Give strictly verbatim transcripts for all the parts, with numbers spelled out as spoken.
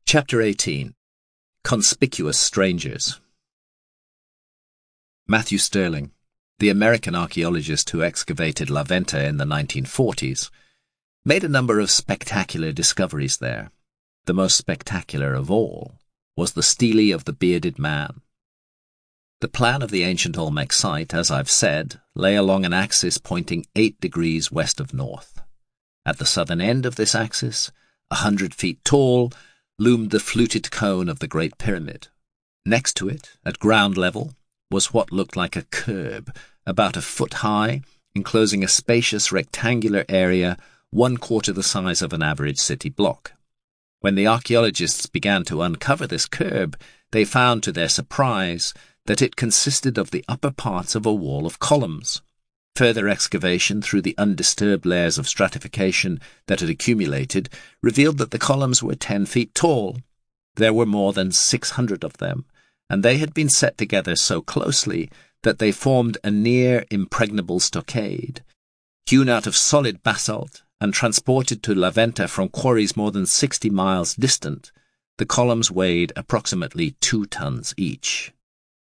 Chapter eighteen. Conspicuous Strangers. Matthew Stirling, the American archaeologist who excavated La Venta in the nineteen forties, made a number of spectacular discoveries there. The most spectacular of all was the stele of the bearded man. The plan of the ancient Olmec site, as I've said, lay along an axis pointing eight degrees west of north. At the southern end of this axis, a hundred feet tall, loomed the fluted cone of the Great Pyramid. Next to it, at ground level, was what looked like a curb, about a foot high, enclosing a spacious rectangular area one quarter the size of an average city block. When the archaeologists began to uncover this curb, they found to their surprise that it consisted of the upper parts of a wall of columns. Further excavation through the undisturbed layers of stratification that had accumulated revealed that the columns were ten feet tall. There were more than six hundred of them, and they had been set together so closely that they formed a near impregnable stockade. Hewn out of solid basalt and transported to La Venta from quarries more than sixty miles distant, the columns weighed approximately two tons each.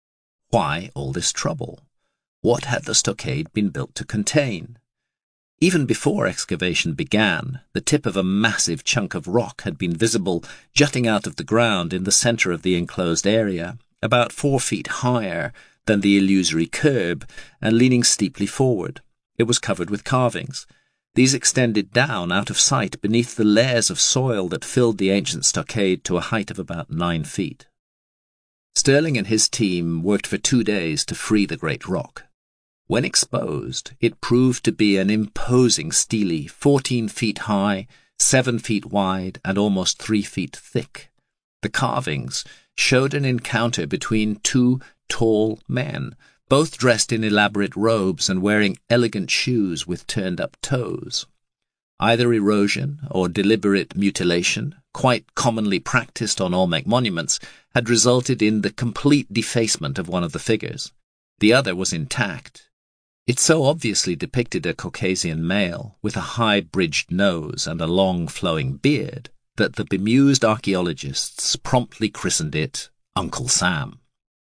Why all this trouble? What had the stockade been built to contain? Even before excavation began, the tip of a massive chunk of rock had been visible jutting out of the ground in the center of the enclosed area, about four feet higher than the illusory curb and leaning steeply forward. It was covered with carvings. These extended down out of sight beneath the layers of soil that filled the ancient stockade to a height of about nine feet. Stirling and his team worked for two days to free the great rock. When exposed, it proved to be an imposing stele, fourteen feet high, seven feet wide, and almost three feet thick. The carvings showed an encounter between two tall men, both dressed in elaborate robes and wearing elegant shoes with turned-up toes. Either erosion or deliberate mutilation, quite commonly practiced on Olmec monuments, had resulted in the complete defacement of one of the figures. The other was intact. It so obviously depicted a Caucasian male with a high-bridged nose and a long flowing beard that the bemused archaeologists promptly christened it Uncle Sam.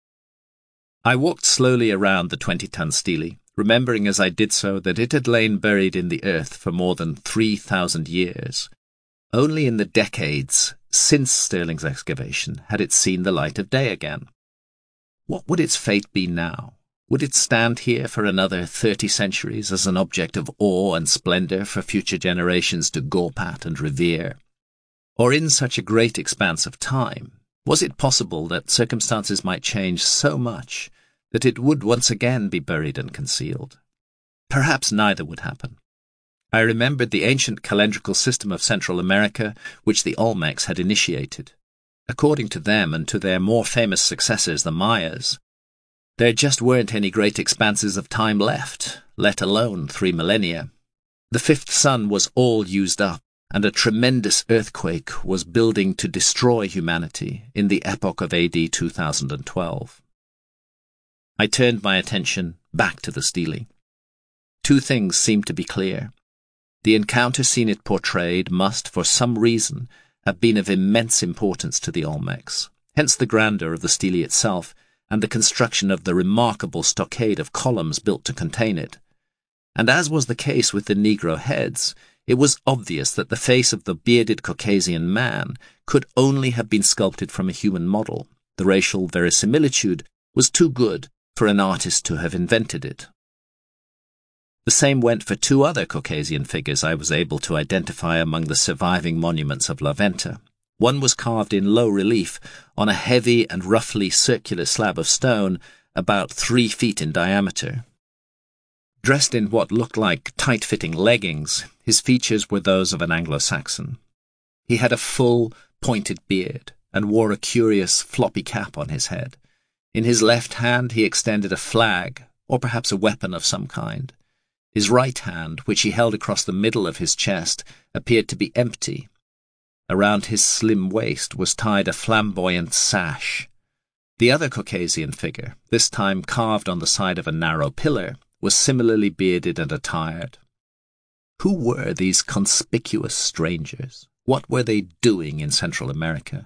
I walked slowly around the twenty-ton stele, remembering as I did so that it had lain buried in the earth for more than three thousand years. Only in the decades since Stirling's excavation had it seen the light of day again. What would its fate be now? Would it stand here for another thirty centuries as an object of awe and splendor for future generations to gawp at and revere? Or in such a great expanse of time, was it possible that circumstances might change so much that it would once again be buried and concealed? Perhaps neither would happen. I remembered the ancient calendrical system of Central America which the Olmecs had initiated. According to them and to their more famous successors, the Mayas, there just weren't any great expanses of time left, let alone three millennia. The fifth sun was all used up, and a tremendous earthquake was building to destroy humanity in the epoch of A D two thousand twelve. I turned my attention back to the stele. Two things seemed to be clear. The encounter seen it portrayed must, for some reason, have been of immense importance to the Olmecs, hence the grandeur of the stele itself and the construction of the remarkable stockade of columns built to contain it. And as was the case with the Negro heads, it was obvious that the face of the bearded Caucasian man could only have been sculpted from a human model. The racial verisimilitude was too good for an artist to have invented it. The same went for two other Caucasian figures I was able to identify among the surviving monuments of La Venta. One was carved in low relief on a heavy and roughly circular slab of stone about three feet in diameter. Dressed in what looked like tight-fitting leggings, his features were those of an Anglo-Saxon. He had a full, pointed beard and wore a curious floppy cap on his head. In his left hand he extended a flag, or perhaps a weapon of some kind. His right hand, which he held across the middle of his chest, appeared to be empty. Around his slim waist was tied a flamboyant sash. The other Caucasian figure, this time carved on the side of a narrow pillar, was similarly bearded and attired. Who were these conspicuous strangers? What were they doing in Central America?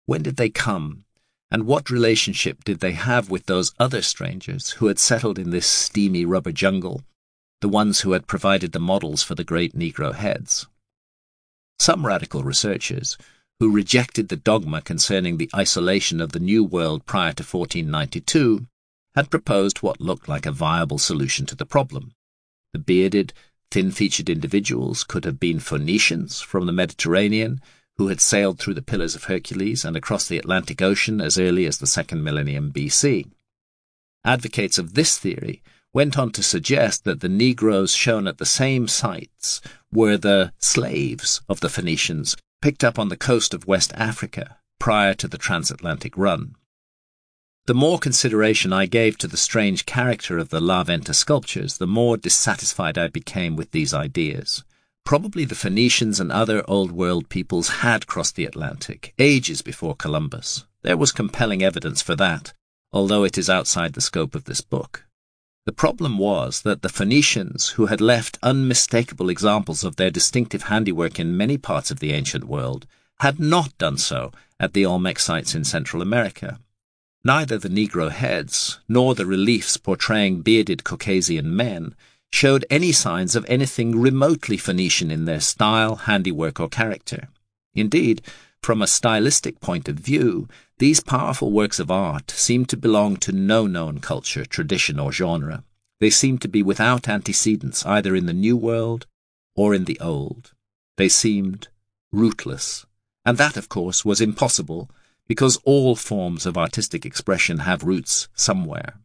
When did they come, and what relationship did they have with those other strangers who had settled in this steamy rubber jungle, the ones who had provided the models for the great Negro heads? Some radical researchers, who rejected the dogma concerning the isolation of the New World prior to fourteen ninety-two, had proposed what looked like a viable solution to the problem. The bearded, thin-featured individuals could have been Phoenicians from the Mediterranean, who had sailed through the Pillars of Hercules and across the Atlantic Ocean as early as the second millennium B C. Advocates of this theory went on to suggest that the Negroes shown at the same sites were the slaves of the Phoenicians picked up on the coast of West Africa prior to the transatlantic run. The more consideration I gave to the strange character of the La Venta sculptures, the more dissatisfied I became with these ideas. Probably the Phoenicians and other Old World peoples had crossed the Atlantic, ages before Columbus. There was compelling evidence for that, although it is outside the scope of this book. The problem was that the Phoenicians, who had left unmistakable examples of their distinctive handiwork in many parts of the ancient world, had not done so at the Olmec sites in Central America. Neither the Negro heads, nor the reliefs portraying bearded Caucasian men, showed any signs of anything remotely Phoenician in their style, handiwork, or character. Indeed, from a stylistic point of view, these powerful works of art seemed to belong to no known culture, tradition, or genre. They seemed to be without antecedents either in the New World or in the Old. They seemed rootless, and that, of course, was impossible, because all forms of artistic expression have roots somewhere.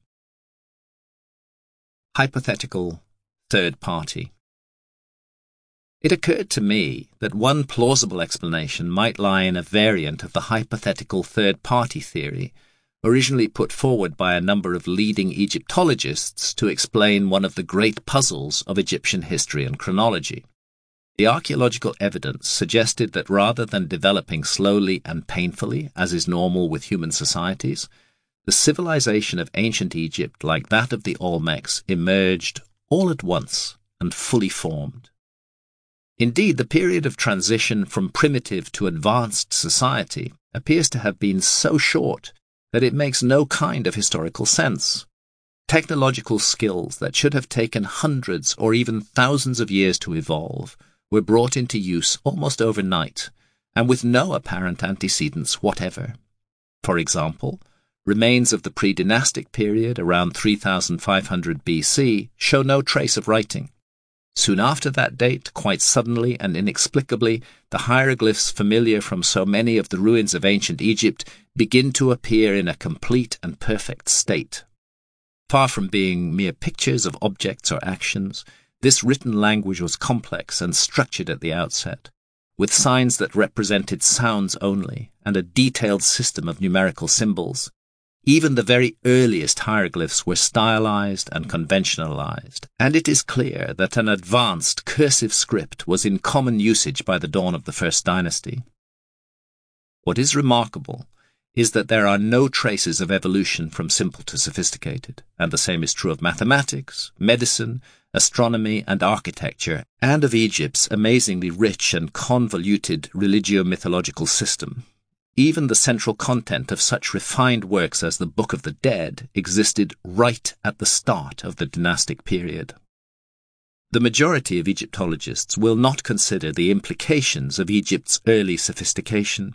Hypothetical third party. It occurred to me that one plausible explanation might lie in a variant of the hypothetical third-party theory, originally put forward by a number of leading Egyptologists to explain one of the great puzzles of Egyptian history and chronology. The archaeological evidence suggested that rather than developing slowly and painfully, as is normal with human societies, the civilization of ancient Egypt, like that of the Olmecs, emerged all at once and fully formed. Indeed, the period of transition from primitive to advanced society appears to have been so short that it makes no kind of historical sense. Technological skills that should have taken hundreds or even thousands of years to evolve were brought into use almost overnight, and with no apparent antecedents whatever. For example, remains of the pre-dynastic period around three thousand five hundred B C show no trace of writing. Soon after that date, quite suddenly and inexplicably, the hieroglyphs familiar from so many of the ruins of ancient Egypt begin to appear in a complete and perfect state. Far from being mere pictures of objects or actions, this written language was complex and structured at the outset, with signs that represented sounds only and a detailed system of numerical symbols. Even the very earliest hieroglyphs were stylized and conventionalized, and it is clear that an advanced cursive script was in common usage by the dawn of the First Dynasty. What is remarkable is that there are no traces of evolution from simple to sophisticated, and the same is true of mathematics, medicine, astronomy, and architecture, and of Egypt's amazingly rich and convoluted religio-mythological system. Even the central content of such refined works as the Book of the Dead existed right at the start of the dynastic period. The majority of Egyptologists will not consider the implications of Egypt's early sophistication.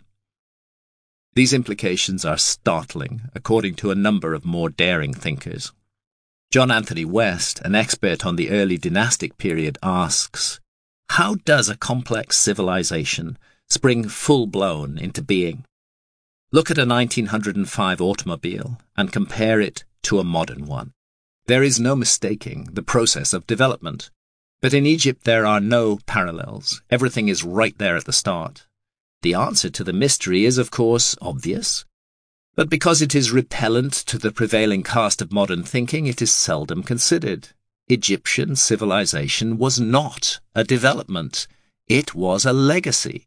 These implications are startling, according to a number of more daring thinkers. John Anthony West, an expert on the early dynastic period, asks, how does a complex civilization spring full-blown into being? Look at a nineteen oh five automobile and compare it to a modern one. There is no mistaking the process of development. But in Egypt there are no parallels. Everything is right there at the start. The answer to the mystery is, of course, obvious. But because it is repellent to the prevailing cast of modern thinking, it is seldom considered. Egyptian civilization was not a development. It was a legacy.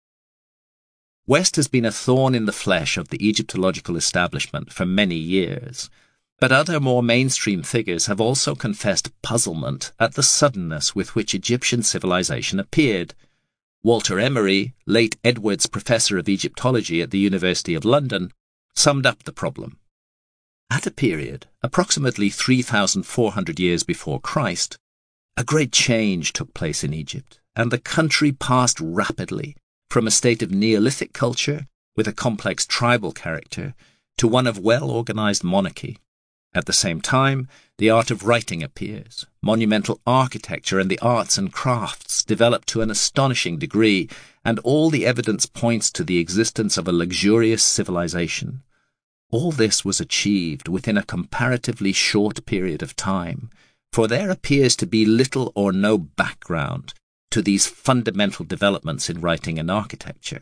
West has been a thorn in the flesh of the Egyptological establishment for many years, but other more mainstream figures have also confessed puzzlement at the suddenness with which Egyptian civilization appeared. Walter Emery, late Edwards Professor of Egyptology at the University of London, summed up the problem. At a period, approximately three thousand four hundred years before Christ, a great change took place in Egypt, and the country passed rapidly from a state of Neolithic culture with a complex tribal character to one of well-organized monarchy. At the same time, the art of writing appears. Monumental architecture and the arts and crafts develop to an astonishing degree, and all the evidence points to the existence of a luxurious civilization. All this was achieved within a comparatively short period of time, for there appears to be little or no background to these fundamental developments in writing and architecture.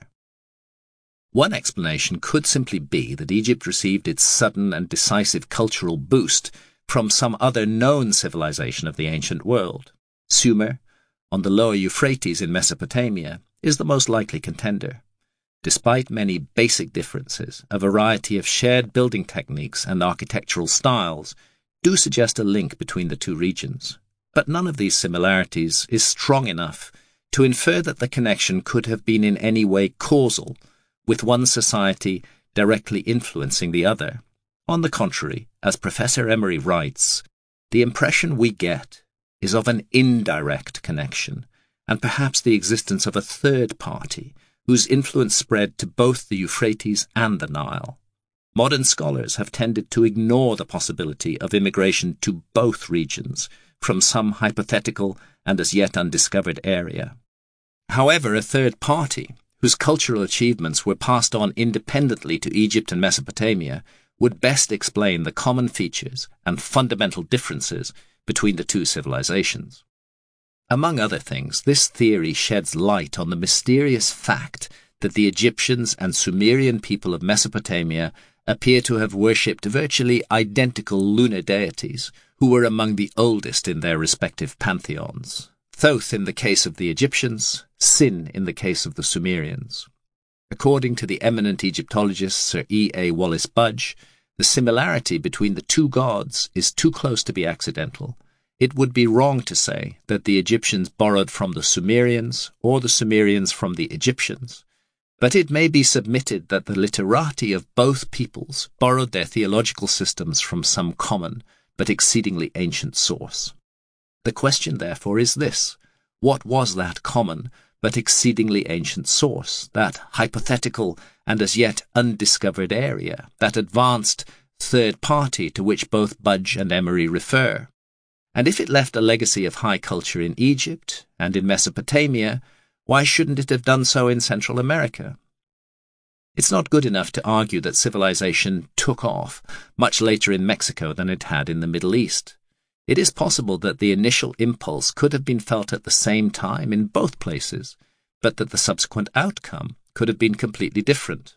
One explanation could simply be that Egypt received its sudden and decisive cultural boost from some other known civilization of the ancient world. Sumer, on the lower Euphrates in Mesopotamia, is the most likely contender. Despite many basic differences, a variety of shared building techniques and architectural styles do suggest a link between the two regions. But none of these similarities is strong enough to infer that the connection could have been in any way causal, with one society directly influencing the other. On the contrary, as Professor Emery writes, the impression we get is of an indirect connection, and perhaps the existence of a third party whose influence spread to both the Euphrates and the Nile. Modern scholars have tended to ignore the possibility of immigration to both regions from some hypothetical and as yet undiscovered area. However, a third party, whose cultural achievements were passed on independently to Egypt and Mesopotamia, would best explain the common features and fundamental differences between the two civilizations. Among other things, this theory sheds light on the mysterious fact that the Egyptians and Sumerian people of Mesopotamia appear to have worshipped virtually identical lunar deities who were among the oldest in their respective pantheons. Thoth in the case of the Egyptians, Sin in the case of the Sumerians. According to the eminent Egyptologist Sir E. A. Wallis Budge, the similarity between the two gods is too close to be accidental. It would be wrong to say that the Egyptians borrowed from the Sumerians or the Sumerians from the Egyptians, but it may be submitted that the literati of both peoples borrowed their theological systems from some common but exceedingly ancient source. The question, therefore, is this: what was that common but exceedingly ancient source, that hypothetical and as yet undiscovered area, that advanced third party to which both Budge and Emery refer? And if it left a legacy of high culture in Egypt and in Mesopotamia, why shouldn't it have done so in Central America? It's not good enough to argue that civilization took off much later in Mexico than it had in the Middle East. It is possible that the initial impulse could have been felt at the same time in both places, but that the subsequent outcome could have been completely different.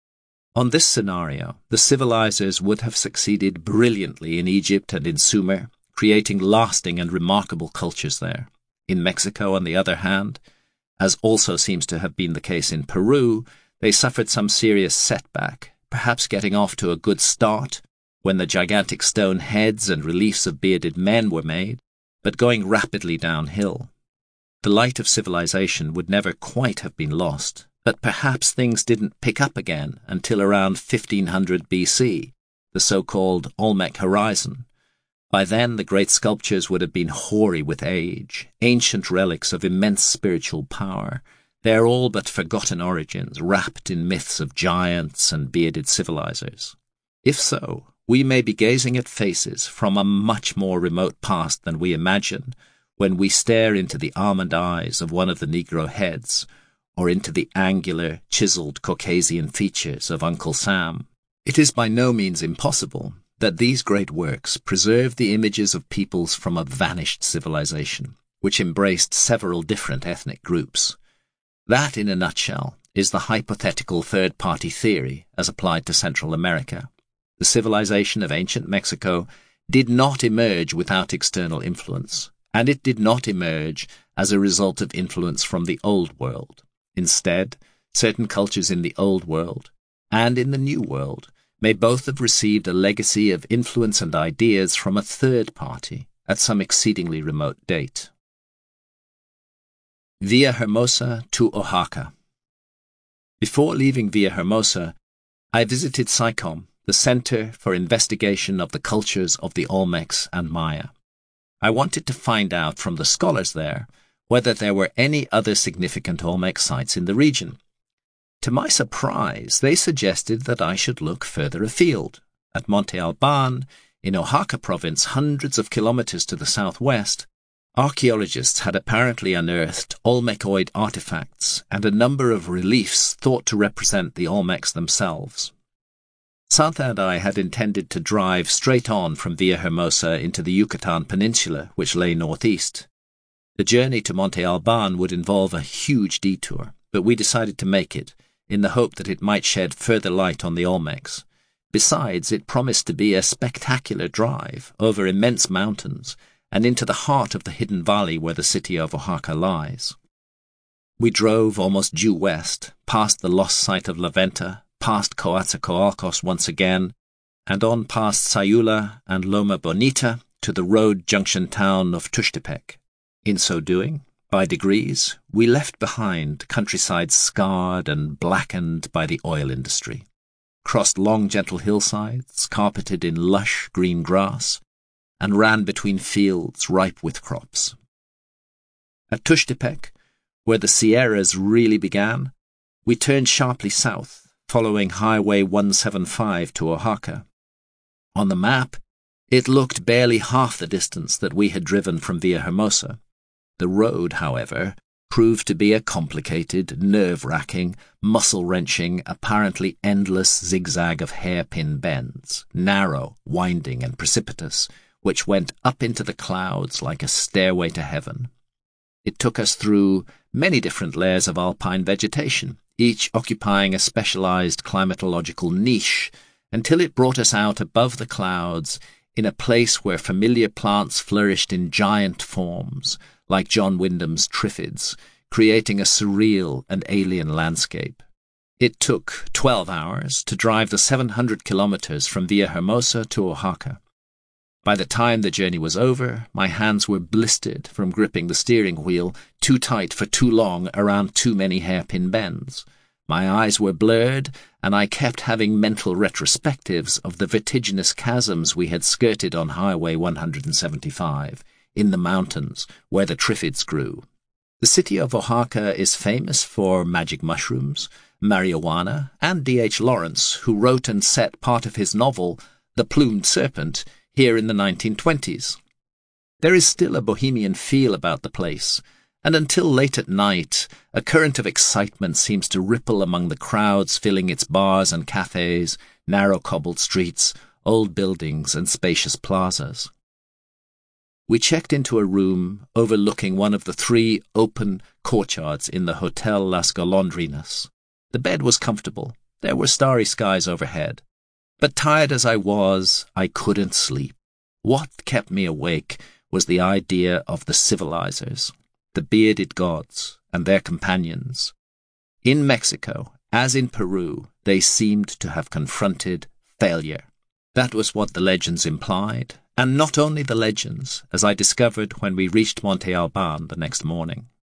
On this scenario, the civilizers would have succeeded brilliantly in Egypt and in Sumer, creating lasting and remarkable cultures there. In Mexico, on the other hand, as also seems to have been the case in Peru, they suffered some serious setback, perhaps getting off to a good start when the gigantic stone heads and reliefs of bearded men were made, but going rapidly downhill. The light of civilization would never quite have been lost, but perhaps things didn't pick up again until around fifteen hundred B C, the so-called Olmec horizon. By then the great sculptures would have been hoary with age, ancient relics of immense spiritual power, their all but forgotten origins wrapped in myths of giants and bearded civilizers. If so, we may be gazing at faces from a much more remote past than we imagine when we stare into the almond eyes of one of the Negro heads, or into the angular, chiseled Caucasian features of Uncle Sam. It is by no means impossible that these great works preserve the images of peoples from a vanished civilization, which embraced several different ethnic groups. That, in a nutshell, is the hypothetical third-party theory as applied to Central America. The civilization of ancient Mexico did not emerge without external influence, and it did not emerge as a result of influence from the Old World. Instead, certain cultures in the Old World and in the New World may both have received a legacy of influence and ideas from a third party at some exceedingly remote date. Villahermosa to Oaxaca. Before leaving Villahermosa, I visited SciComm, the Center for Investigation of the Cultures of the Olmecs and Maya. I wanted to find out from the scholars there whether there were any other significant Olmec sites in the region. To my surprise, they suggested that I should look further afield. At Monte Alban, in Oaxaca province, hundreds of kilometers to the southwest, archaeologists had apparently unearthed Olmecoid artifacts and a number of reliefs thought to represent the Olmecs themselves. Santa and I had intended to drive straight on from Villahermosa into the Yucatan Peninsula, which lay northeast. The journey to Monte Alban would involve a huge detour, but we decided to make it, in the hope that it might shed further light on the Olmecs. Besides, it promised to be a spectacular drive over immense mountains and into the heart of the hidden valley where the city of Oaxaca lies. We drove almost due west, past the lost site of La Venta, past Coatzacoalcos once again, and on past Sayula and Loma Bonita to the road junction town of Tuxtepec. In so doing, by degrees, we left behind countryside scarred and blackened by the oil industry, crossed long gentle hillsides carpeted in lush green grass, and ran between fields ripe with crops. At Tuxtepec, where the Sierras really began, we turned sharply south, following Highway one seventy-five to Oaxaca. On the map, it looked barely half the distance that we had driven from Villahermosa. The road, however, proved to be a complicated, nerve-wracking, muscle-wrenching, apparently endless zigzag of hairpin bends, narrow, winding, and precipitous, which went up into the clouds like a stairway to heaven. It took us through many different layers of alpine vegetation, each occupying a specialized climatological niche, until it brought us out above the clouds in a place where familiar plants flourished in giant forms, like John Wyndham's triffids, creating a surreal and alien landscape. It took twelve hours to drive the seven hundred kilometers from Villahermosa to Oaxaca. By the time the journey was over, my hands were blistered from gripping the steering wheel too tight for too long around too many hairpin bends. My eyes were blurred, and I kept having mental retrospectives of the vertiginous chasms we had skirted on Highway one seventy-five, in the mountains where the triffids grew. The city of Oaxaca is famous for magic mushrooms, marijuana, and D H Lawrence, who wrote and set part of his novel, The Plumed Serpent, here in the nineteen twenties. There is still a bohemian feel about the place, and until late at night, a current of excitement seems to ripple among the crowds filling its bars and cafes, narrow cobbled streets, old buildings, and spacious plazas. We checked into a room overlooking one of the three open courtyards in the Hotel Las Golondrinas. The bed was comfortable. There were starry skies overhead. But tired as I was, I couldn't sleep. What kept me awake was the idea of the civilizers, the bearded gods, and their companions. In Mexico, as in Peru, they seemed to have confronted failure. That was what the legends implied, and not only the legends, as I discovered when we reached Monte Alban the next morning.